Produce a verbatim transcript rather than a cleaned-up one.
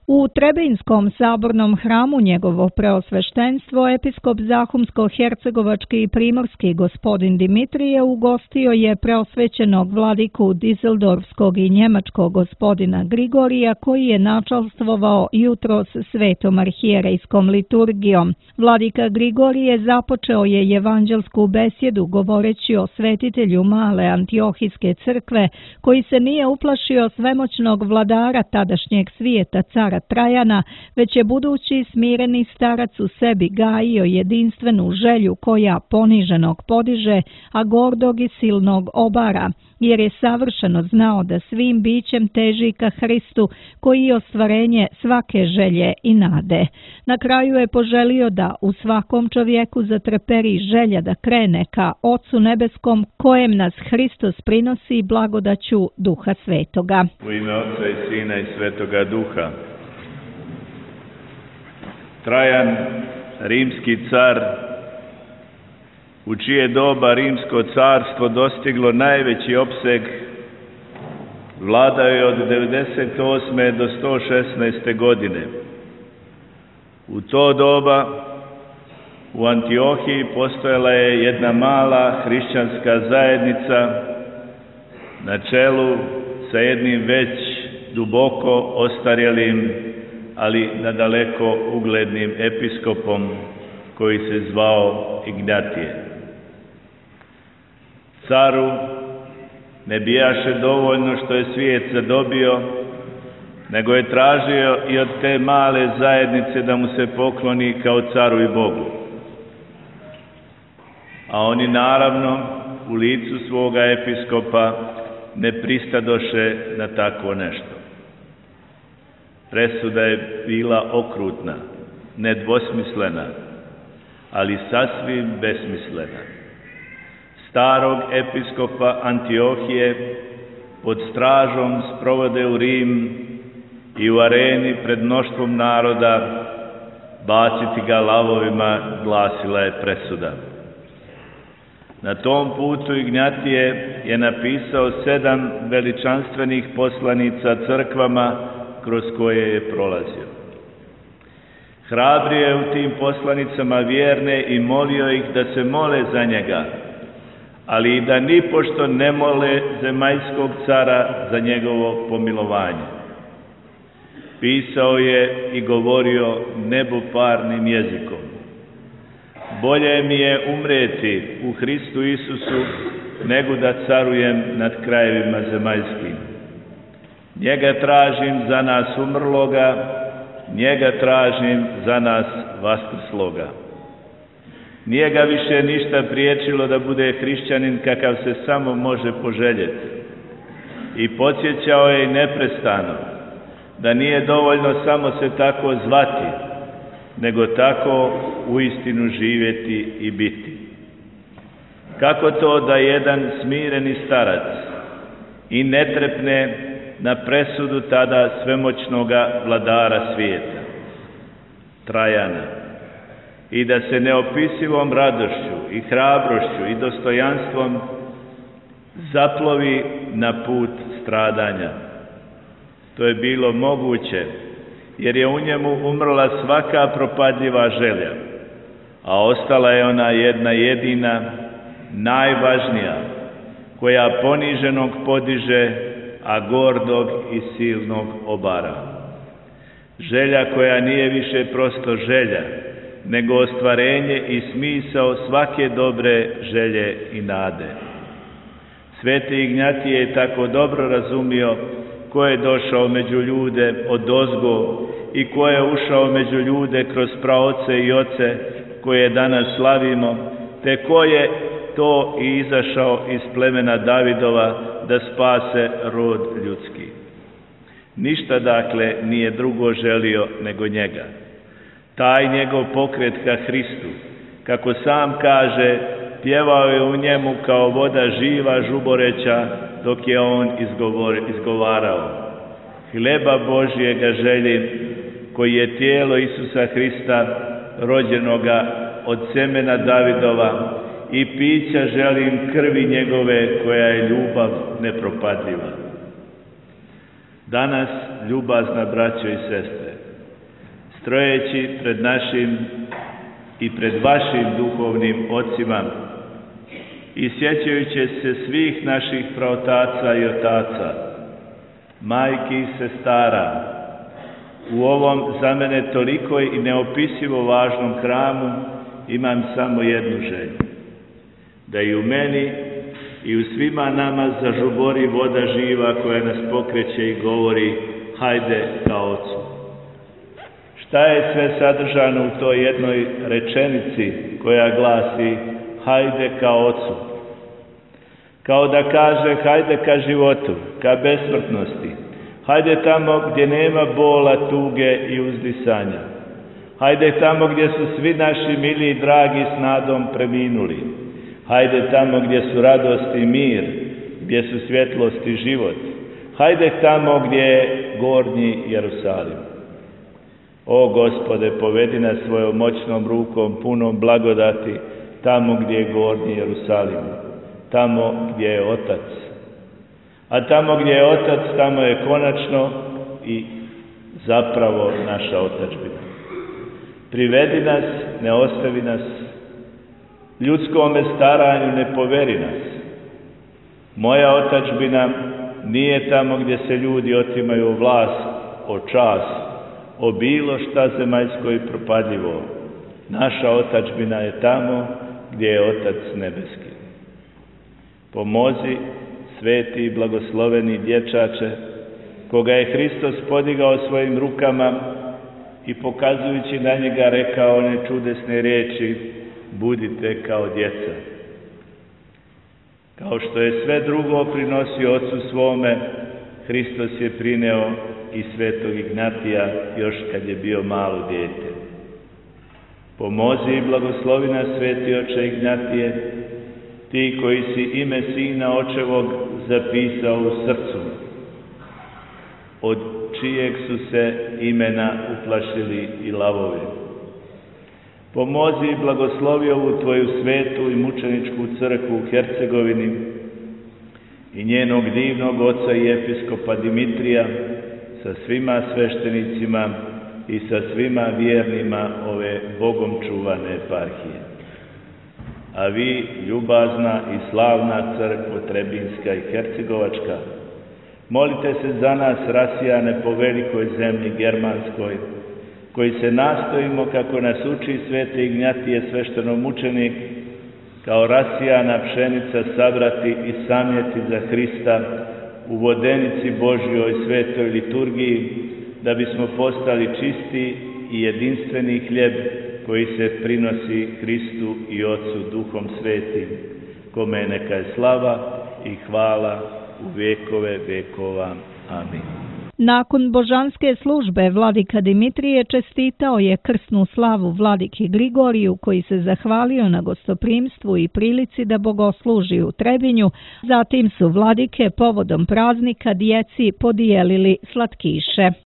U Trebinskom sabornom hramu njegovo preosveštenstvo episkop Zahumsko-hercegovački i primorski gospodin Dimitrije ugostio je preosvećenog vladiku Dizeldorfskog i njemačkog gospodina Grigorija koji je načalstvovao jutros svetom arhijerejskom liturgijom. Vladika Grigorije započeo je evanđelsku besjedu govoreći o svetitelju male Antiohijske crkve koji se nije uplašio svemoćnog vladara tadašnjeg svijeta cara Trajana, već je budući smireni starac u sebi gajio jedinstvenu želju koja poniženog podiže, a gordog i silnog obara, jer je savršeno znao da svim bićem teži ka Hristu, koji je ostvarenje svake želje i nade. Na kraju je poželio da u svakom čovjeku zatreperi želja da krene ka Ocu nebeskom, kojem nas Hristos prinosi blagodaću Duha Svetoga. U ime Oca i Sina i Svetoga Duha. Trajan, rimski car, u čije doba rimsko carstvo dostiglo najveći opseg, vladao je od devedeset osme do sto šesnaeste godine. U to doba u Antiohiji postojala je jedna mala hrišćanska zajednica na čelu sa jednim već duboko ostarjelim, ali nadaleko uglednim episkopom koji se zvao Ignatije. Caru ne bijaše dovoljno što je svijet zadobio, nego je tražio i od te male zajednice da mu se pokloni kao caru i Bogu. A oni naravno u licu svoga episkopa ne pristadoše na takvo nešto. Presuda je bila okrutna, nedvosmislena, ali sasvim besmislena. Starog episkopa Antiohije pod stražom sprovode u Rim i u areni pred mnoštvom naroda baciti ga lavovima, glasila je presuda. Na tom putu Ignatije je napisao sedam veličanstvenih poslanica crkvama kroz koje je prolazio. Hrabrio je u tim poslanicama vjerne i molio ih da se mole za njega, ali i da nipošto ne mole zemaljskog cara za njegovo pomilovanje. Pisao je i govorio nebuparnim jezikom. Bolje mi je umreti u Hristu Isusu, nego da carujem nad krajevima zemaljskim. Njega tražim za nas umrloga, njega tražim za nas vaskrsloga. Nije ga više ništa priječilo da bude hrišćanin kakav se samo može poželjeti. I podsjećao je i neprestano da nije dovoljno samo se tako zvati, nego tako uistinu živjeti i biti. Kako to da jedan smireni starac i ne trepne na presudu tada svemoćnoga vladara svijeta, Trajana, i da se neopisivom radošću i hrabrošću i dostojanstvom zaplovi na put stradanja? To je bilo moguće, jer je u njemu umrla svaka propadljiva želja, a ostala je ona jedna jedina, najvažnija, koja poniženog podiže, a gordog i silnog obara. Želja koja nije više prosto želja, nego ostvarenje i smisao svake dobre želje i nade. Sveti Ignatije je tako dobro razumio ko je došao među ljude odozgo i ko je ušao među ljude kroz praoce i oce koje danas slavimo, te ko je to i izašao iz plemena Davidova da spase rod ljudski. Ništa dakle nije drugo želio nego njega. Taj njegov pokret ka Hristu, kako sam kaže, pjevao je u njemu kao voda živa žuboreća dok je on izgovor, izgovarao. Hleba Božjega željim, koji je tijelo Isusa Hrista, rođenoga od semena Davidova, i pića želim krvi njegove, koja je ljubav nepropadljiva. Danas, ljubazna braćo i sestre, stojeći pred našim i pred vašim duhovnim ocima i sjećajući se svih naših praotaca i otaca, majki i sestara, u ovom za mene toliko i neopisivo važnom hramu imam samo jednu želju, da i u meni i u svima nama zažubori voda živa koja nas pokreće i govori hajde ka Ocu. Šta je sve sadržano u toj jednoj rečenici koja glasi hajde ka Ocu? Kao da kaže hajde ka životu, ka besmrtnosti, hajde tamo gdje nema bola, tuge i uzdisanja, hajde tamo gdje su svi naši mili i dragi s nadom preminuli, hajde tamo gdje su radost i mir, gdje su svjetlost i život, hajde tamo gdje je gornji Jerusalim. O Gospode, povedi nas svojom moćnom rukom, punom blagodati, tamo gdje je gornji Jerusalim, tamo gdje je Otac. A tamo gdje je Otac, tamo je konačno i zapravo naša otadžbina. Privedi nas, ne ostavi nas, ljudskome staranju ne poveri nas. Moja otadžbina nije tamo gdje se ljudi otimaju vlast, o čast, o bilo šta zemaljsko i propadljivo. Naša otadžbina je tamo gdje je Otac nebeski. Pomozi, sveti i blagosloveni dječače, koga je Hristos podigao svojim rukama i pokazujući na njega rekao one čudesne riječi, budite kao djeca. Kao što je sve drugo prinosio Ocu svome, Hristos je prineo i svetog Ignatija još kad je bio malo dijete. Pomozi i blagoslovi nas, sveti oče Ignatije, ti koji si ime Sina Očevog zapisao u srcu, od čijeg su se imena uplašili i lavovi. Pomozi i blagoslovi ovu tvoju svetu i mučeničku crkvu u Hercegovini i njenog divnog oca i episkopa Dimitrija sa svima sveštenicima i sa svima vjernima ove Bogom čuvane eparhije. A vi, ljubazna i slavna crkvo Trebinska i Hercegovačka, molite se za nas rasijane po velikoj zemlji germanskoj, koji se nastojimo, kako nas uči sveti Ignatije sveštenomučenik, kao rasijana pšenica sabrati i samjeti za Hrista u vodenici Božjoj svetoj liturgiji, da bismo postali čisti i jedinstveni hljeb koji se prinosi Hristu i Otcu Duhom Svetim, kome neka je slava i hvala u vekove vekova. Amin. Nakon božanske službe vladika Dimitrije čestitao je krsnu slavu vladiki Grigoriju, koji se zahvalio na gostoprimstvu i prilici da bogosluži u Trebinju. Zatim su vladike povodom praznika djeci podijelili slatkiše.